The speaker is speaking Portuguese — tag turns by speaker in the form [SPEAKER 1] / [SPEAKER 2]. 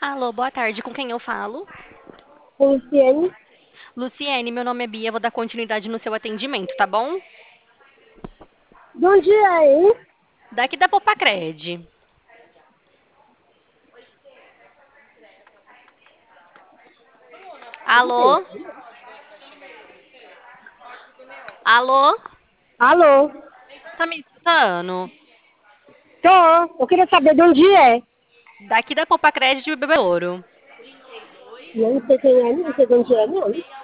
[SPEAKER 1] Alô, boa tarde. Com quem eu falo?
[SPEAKER 2] Luciane,
[SPEAKER 1] Luciene, meu nome é Bia. Vou dar continuidade no seu atendimento, tá bom?
[SPEAKER 2] de onde é, hein?
[SPEAKER 1] Daqui da Popacred. Alô? Alô?
[SPEAKER 2] Alô?
[SPEAKER 1] Tá me escutando?
[SPEAKER 2] Tô. Eu queria saber de onde é.
[SPEAKER 1] Daqui da Popacred de Bebedouro.
[SPEAKER 2] Eu não sei quem é, não sei de onde é, não.